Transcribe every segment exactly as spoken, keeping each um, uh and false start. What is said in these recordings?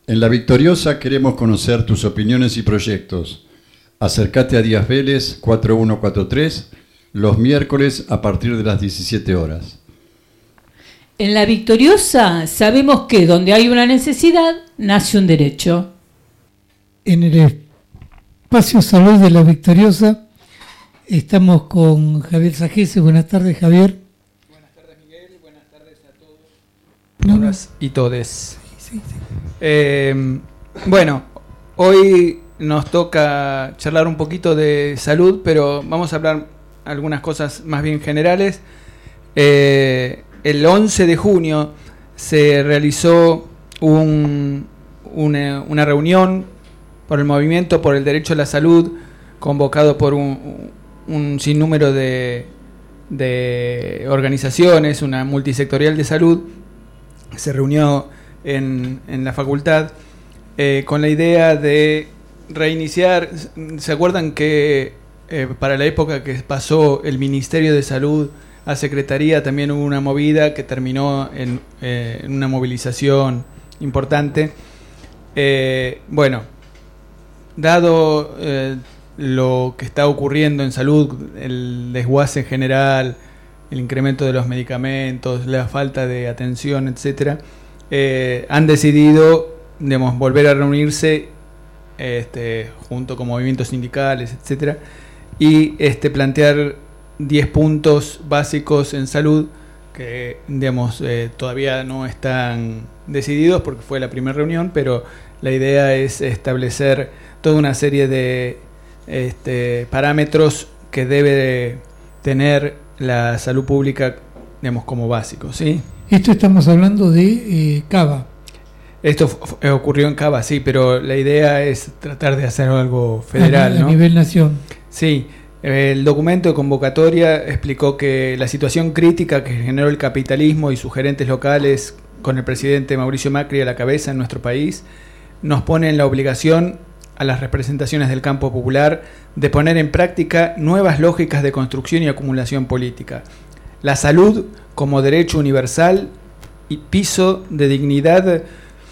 En La Victoriosa queremos conocer tus opiniones y proyectos. Acércate a Díaz Vélez cuatro uno cuatro tres los miércoles a partir de las diecisiete horas. En La Victoriosa sabemos que donde hay una necesidad, nace un derecho. En el espacio Salud de La Victoriosa estamos con Javier Sajese. Buenas tardes, Javier. Buenas tardes, Miguel. Buenas tardes a todos. No, Todas y todes. Sí, sí. Eh, bueno, hoy nos toca charlar un poquito de salud, pero vamos a hablar algunas cosas más bien generales. Eh, el once de junio se realizó un, una, una reunión por el Movimiento por el Derecho a la Salud, convocado por un, un sinnúmero de, de organizaciones, una multisectorial de salud. Se reunió en, en la facultad eh, con la idea de reiniciar. ¿Se acuerdan que eh, para la época que pasó el Ministerio de Salud a Secretaría también hubo una movida que terminó en, eh, en una movilización importante? Eh, bueno, dado eh, lo que está ocurriendo en salud, el desguace general, el incremento de los medicamentos, la falta de atención, etcétera, eh, han decidido, digamos, volver a reunirse este, junto con movimientos sindicales, etcétera, y este, plantear diez puntos básicos en salud que, digamos, eh, todavía no están decididos porque fue la primera reunión, pero la idea es establecer toda una serie de este, parámetros que debe tener la salud pública, digamos, como básicos, ¿sí? Esto estamos hablando de eh, Cava. Esto f- ocurrió en Cava, sí, pero la idea es tratar de hacer algo federal, a, a ¿no? nivel nación. Sí, el documento de convocatoria explicó que la situación crítica que generó el capitalismo y sus gerentes locales, con el presidente Mauricio Macri a la cabeza en nuestro país, nos pone en la obligación a las representaciones del campo popular de poner en práctica nuevas lógicas de construcción y acumulación política. La salud como derecho universal y piso de dignidad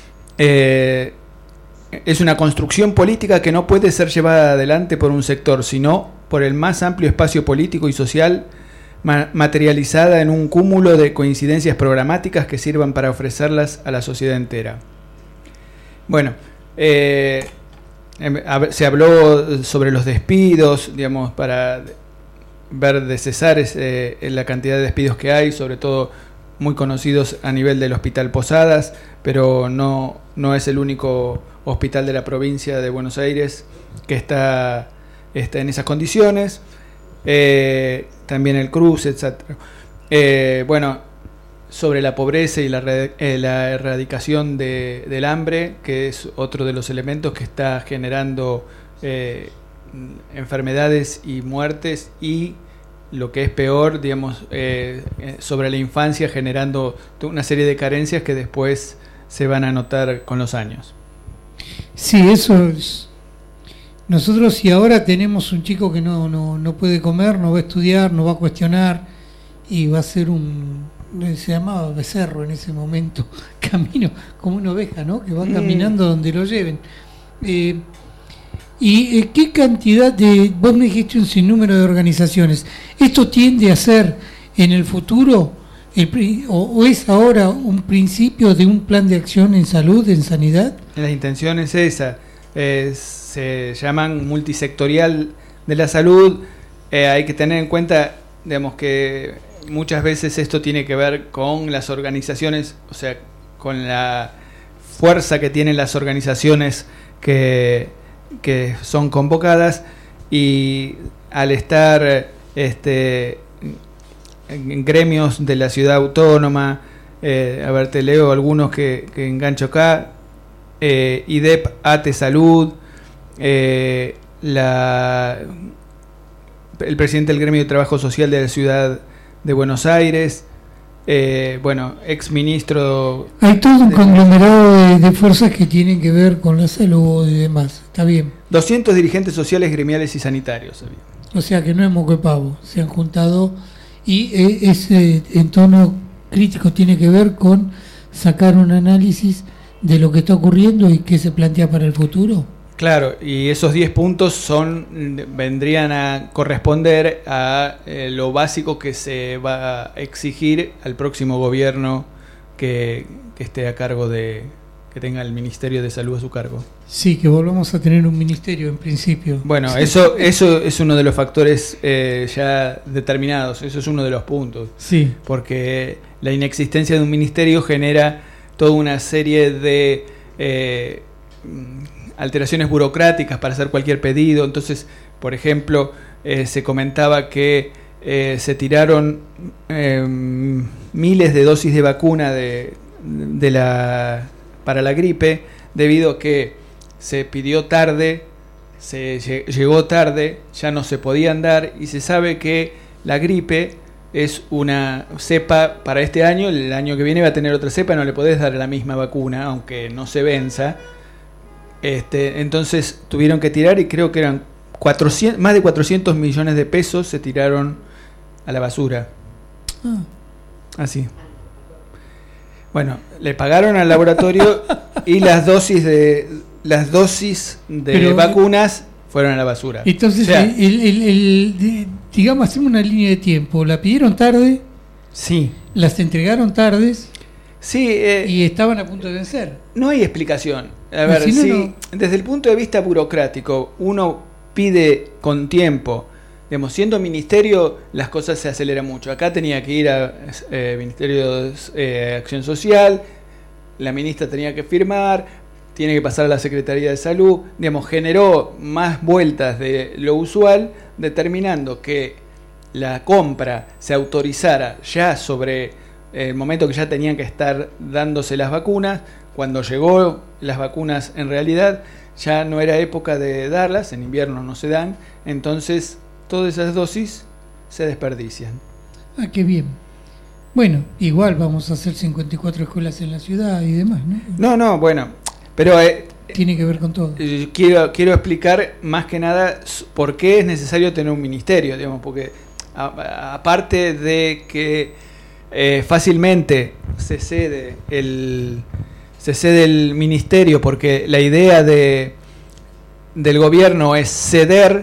eh, es una construcción política que no puede ser llevada adelante por un sector, sino por el más amplio espacio político y social, ma- materializada en un cúmulo de coincidencias programáticas que sirvan para ofrecerlas a la sociedad entera. Bueno, eh, se habló sobre los despidos, digamos, para ver de cesar eh, la cantidad de despidos que hay, sobre todo muy conocidos a nivel del Hospital Posadas, pero no, no es el único hospital de la provincia de Buenos Aires que está, está en esas condiciones. Eh, también el Cruz, etcétera. Eh, bueno, sobre la pobreza y la, eh, la erradicación de, del hambre, que es otro de los elementos que está generando eh, enfermedades y muertes, y lo que es peor, digamos, eh, sobre la infancia, generando una serie de carencias que después se van a notar con los años. Sí, eso es. Nosotros, si ahora tenemos un chico que no, no, no puede comer, no va a estudiar, no va a cuestionar, y va a ser un, se llamaba becerro en ese momento, camino como una oveja, ¿no? Que va mm. caminando donde lo lleven. Eh, ¿Y eh, qué cantidad de, vos me dijiste un sinnúmero de organizaciones, esto tiende a ser en el futuro, el, o, o es ahora un principio de un plan de acción en salud, en sanidad? La intención es esa, eh, se llaman multisectorial de la salud. Eh, hay que tener en cuenta, digamos, que muchas veces esto tiene que ver con las organizaciones, o sea, con la fuerza que tienen las organizaciones que, que son convocadas, y al estar este, en gremios de la ciudad autónoma, eh, a ver, te leo algunos que, que engancho acá: eh, I D E P, ATE Salud, eh, la, el presidente del gremio de trabajo social de la ciudad de Buenos Aires, eh, bueno, ex ministro. Hay todo un de, conglomerado de, de fuerzas que tienen que ver con la salud y demás, está bien. doscientos dirigentes sociales, gremiales y sanitarios. Había. O sea que no es moco de pavo, se han juntado, y ese entorno crítico tiene que ver con sacar un análisis de lo que está ocurriendo y qué se plantea para el futuro? Claro, y esos diez puntos son vendrían a corresponder a eh, lo básico que se va a exigir al próximo gobierno que, que esté a cargo de, que tenga el Ministerio de Salud a su cargo. Sí, que volvamos a tener un ministerio en principio. Bueno, eso eso es uno de los factores eh, ya determinados, eso es uno de los puntos. Sí. Porque la inexistencia de un ministerio genera toda una serie de eh, alteraciones burocráticas para hacer cualquier pedido. Entonces, por ejemplo, eh, se comentaba que eh, se tiraron eh, miles de dosis de vacuna de, de la, para la gripe debido a que se pidió tarde, se llegó tarde, ya no se podían dar, y se sabe que la gripe es una cepa para este año, el año que viene va a tener otra cepa, no le podés dar la misma vacuna, aunque no se venza. Este, entonces tuvieron que tirar, y creo que eran cuatrocientos, más de cuatrocientos millones de pesos se tiraron a la basura. Ah. Así. Bueno, le pagaron al laboratorio y las dosis de las dosis de Pero, vacunas fueron a la basura. Entonces, o sea, el, el, el, el, digamos, hacemos una línea de tiempo. La pidieron tarde, sí, las entregaron tardes sí, eh, y estaban a punto de vencer. no hay explicación. A ver, Si no, si no. desde el punto de vista burocrático uno pide con tiempo, digamos, siendo ministerio las cosas se aceleran mucho. Acá tenía que ir a eh, Ministerio de eh, Acción Social, la ministra tenía que firmar, tiene que pasar a la Secretaría de Salud, digamos, generó más vueltas de lo usual, determinando que la compra se autorizara ya sobre el momento que ya tenían que estar dándose las vacunas. Cuando llegó las vacunas, en realidad ya no era época de darlas, en invierno no se dan, entonces todas esas dosis se desperdician. Ah, qué bien. Bueno, igual vamos a hacer cincuenta y cuatro escuelas en la ciudad y demás, ¿no? No, no, bueno, pero eh, Tiene que ver con todo. eh, quiero, quiero explicar más que nada s- por qué es necesario tener un ministerio, digamos, porque a- a- aparte de que eh, fácilmente se cede el se cede el ministerio, porque la idea de del gobierno es ceder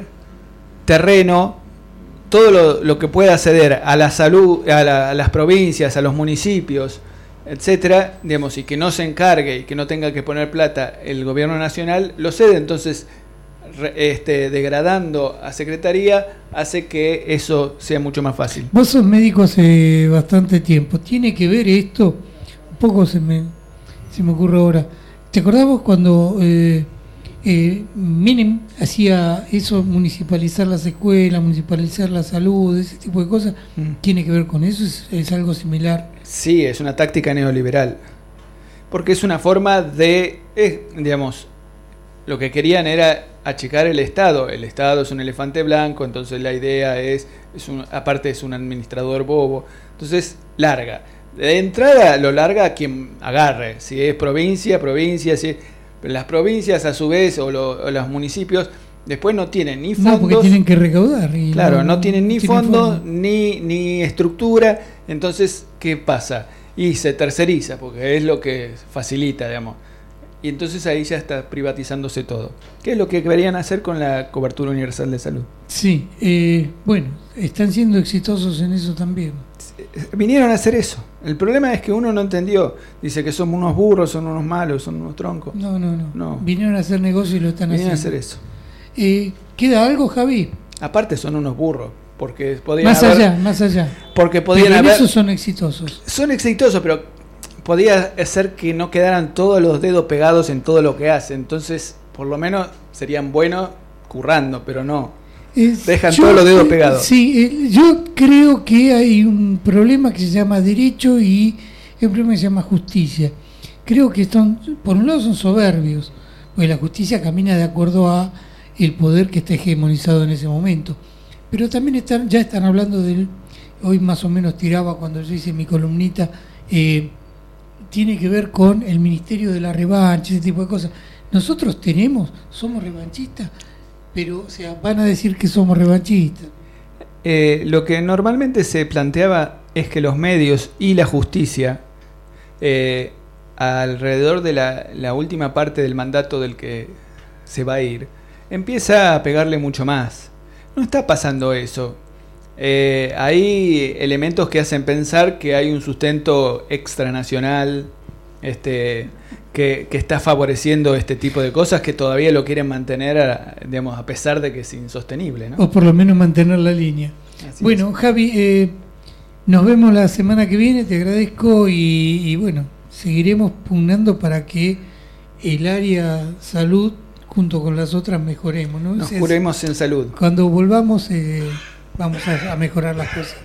terreno, todo lo, lo que pueda ceder a la salud, a, la- a las provincias, a los municipios, etcétera, digamos, y que no se encargue y que no tenga que poner plata el gobierno nacional, lo cede. Entonces, re- este, degradando a secretaría, hace que eso sea mucho más fácil. Vos sos médico hace bastante tiempo. ¿Tiene que ver esto? Un poco se me, se me ocurre ahora. ¿Te acordás vos cuando eh, eh, Menem hacía eso, municipalizar las escuelas, municipalizar la salud, ese tipo de cosas? Mm. ¿Tiene que ver con eso? ¿Es, es algo similar? Sí, es una táctica neoliberal. Porque es una forma de, eh, digamos, lo que querían era achicar el Estado. El Estado es un elefante blanco, entonces la idea es, es un, aparte es un administrador bobo. Entonces, larga. De entrada lo larga a quien agarre. Si es provincia, provincia, si es, pero las provincias a su vez, o, lo, o los municipios, después no tienen ni fondos. No, porque tienen que recaudar. Y Claro, no tienen ni tienen fondos, fondo. ni, ni estructura. Entonces, ¿qué pasa? Y se terceriza, porque es lo que facilita, digamos. Y entonces ahí ya está privatizándose todo. ¿Qué es lo que querían hacer con la cobertura universal de salud? Sí, eh, bueno, están siendo exitosos en eso también. Vinieron a hacer eso. El problema es que uno no entendió. Dice que somos unos burros, son unos malos, son unos troncos. No, no, no. No. Vinieron a hacer negocio y lo están Vinieron a haciendo. hacer eso. Eh, ¿Queda algo, Javi? Aparte son unos burros, porque podían Más haber, allá, más allá. porque podían Pero en haber, eso son exitosos. son exitosos, pero podía hacer que no quedaran todos los dedos pegados en todo lo que hacen. Entonces, por lo menos serían buenos currando, pero no. Eh, Dejan yo- todos los dedos pegados. Sí, eh, yo creo que hay un problema que se llama derecho y hay un problema que se llama justicia. Creo que están, por un lado son soberbios, porque la justicia camina de acuerdo a el poder que está hegemonizado en ese momento. Pero también están, ya están hablando del, hoy más o menos tiraba cuando yo hice mi columnita, eh, tiene que ver con el Ministerio de la Revancha, ese tipo de cosas. Nosotros tenemos, somos revanchistas, pero o sea, van a decir que somos revanchistas. Eh, lo que normalmente se planteaba es que los medios y la justicia eh, alrededor de la, la última parte del mandato del que se va a ir, empieza a pegarle mucho más. No está pasando eso. Eh, hay elementos que hacen pensar que hay un sustento extranacional este, que, que está favoreciendo este tipo de cosas, que todavía lo quieren mantener, a, digamos, a pesar de que es insostenible, ¿no? O por lo menos mantener la línea. Así bueno, es. Javi, eh, nos vemos la semana que viene, te agradezco y, y bueno, seguiremos pugnando para que el área salud junto con las otras mejoremos, ¿no? Nos Es- curemos en salud. Cuando volvamos eh, vamos a, a mejorar las cosas.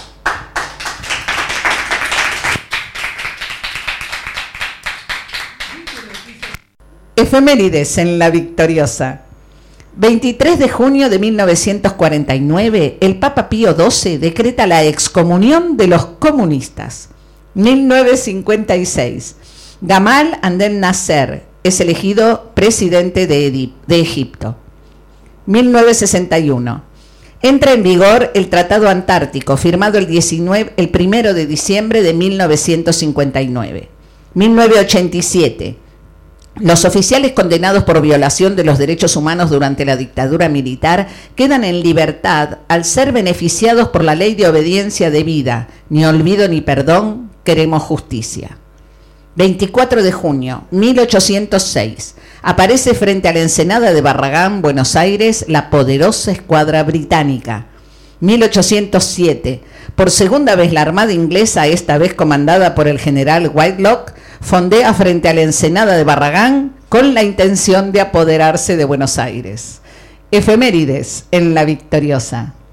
Efemérides en La Victoriosa. veintitrés de junio de mil novecientos cuarenta y nueve, el Papa Pío doce decreta la excomunión de los comunistas. mil novecientos cincuenta y seis, Gamal Abdel Nasser es elegido presidente de, Edip- de Egipto. mil novecientos sesenta y uno, entra en vigor el Tratado Antártico, firmado el, diecinueve, el primero de diciembre de mil novecientos cincuenta y nueve. mil novecientos ochenta y siete, los oficiales condenados por violación de los derechos humanos durante la dictadura militar quedan en libertad al ser beneficiados por la ley de obediencia debida. Ni olvido ni perdón, queremos justicia. veinticuatro de junio de mil ochocientos seis. Aparece frente a la ensenada de Barragán, Buenos Aires, la poderosa escuadra británica. mil ochocientos siete. Por segunda vez la Armada inglesa, esta vez comandada por el general Whitelock, fondea frente a la ensenada de Barragán con la intención de apoderarse de Buenos Aires. Efemérides en La Victoriosa.